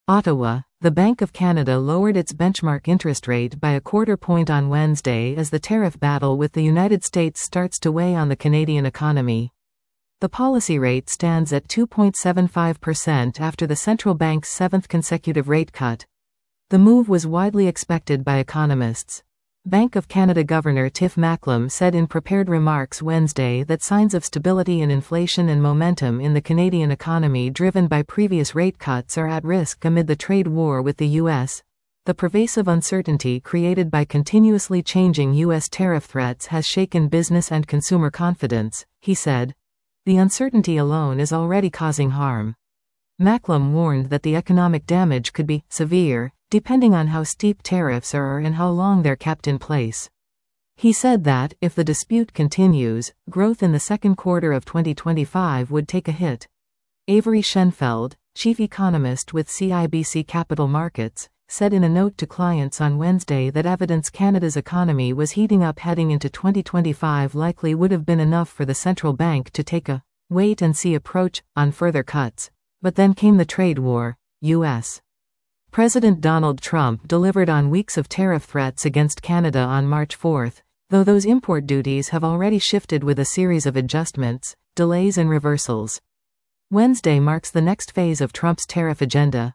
Ottawa, the Bank of Canada lowered its benchmark interest rate by a quarter point on Wednesday as the tariff battle with the United States starts to weigh on the Canadian economy. The policy rate stands at 2.75% after the central bank's seventh consecutive rate cut. The move was widely expected by economists. Bank of Canada Governor Tiff Macklem said in prepared remarks Wednesday that signs of stability in inflation and momentum in the Canadian economy driven by previous rate cuts are at risk amid the trade war with the U.S. The pervasive uncertainty created by continuously changing U.S. tariff threats has shaken business and consumer confidence, he said. The uncertainty alone is already causing harm. Macklem warned that the economic damage could be severe, depending on how steep tariffs are and how long they're kept in place. He said that, if the dispute continues, growth in the second quarter of 2025 would take a hit. Avery Schenfeld, chief economist with CIBC Capital Markets, said in a note to clients on Wednesday that evidence Canada's economy was heating up heading into 2025 likely would have been enough for the central bank to take a wait-and-see approach on further cuts. But then came the trade war. U.S. President Donald Trump delivered on weeks of tariff threats against Canada on March 4, though those import duties have already shifted with a series of adjustments, delays and reversals. Wednesday marks the next phase of Trump's tariff agenda.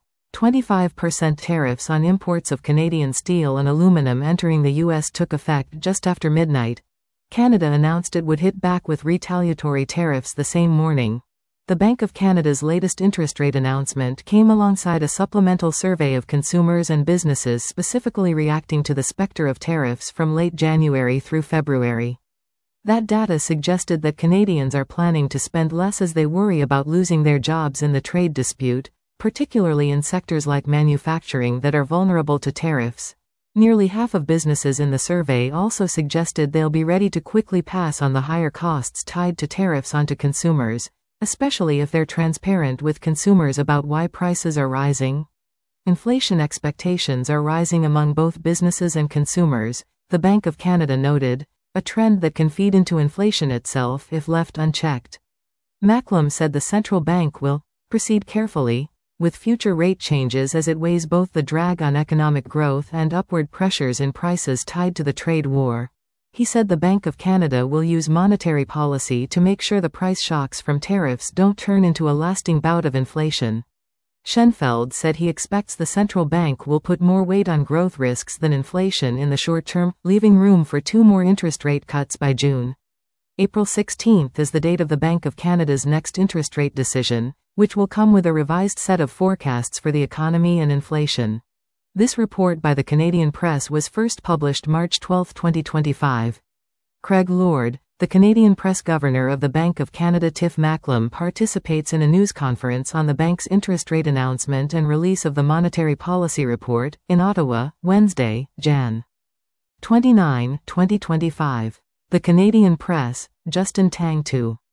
25% tariffs on imports of Canadian steel and aluminum entering the U.S. took effect just after midnight. Canada announced it would hit back with retaliatory tariffs the same morning. The Bank of Canada's latest interest rate announcement came alongside a supplemental survey of consumers and businesses specifically reacting to the specter of tariffs from late January through February. That data suggested that Canadians are planning to spend less as they worry about losing their jobs in the trade dispute, particularly in sectors like manufacturing that are vulnerable to tariffs. Nearly half of businesses in the survey also suggested they'll be ready to quickly pass on the higher costs tied to tariffs onto consumers, especially if they're transparent with consumers about why prices are rising. Inflation expectations are rising among both businesses and consumers, the Bank of Canada noted, a trend that can feed into inflation itself if left unchecked. Macklem said the central bank will proceed carefully with future rate changes as it weighs both the drag on economic growth and upward pressures in prices tied to the trade war. He said the Bank of Canada will use monetary policy to make sure the price shocks from tariffs don't turn into a lasting bout of inflation. Schenfeld said he expects the central bank will put more weight on growth risks than inflation in the short term, leaving room for 2 more interest rate cuts by June. April 16 is the date of the Bank of Canada's next interest rate decision, which will come with a revised set of forecasts for the economy and inflation. This report by the Canadian Press was first published March 12, 2025. Craig Lord, the Canadian Press Governor of the Bank of Canada Tiff Macklem participates in a news conference on the bank's interest rate announcement and release of the Monetary Policy Report, in Ottawa, Wednesday, Jan. 29, 2025. The Canadian Press, Justin Tang 2.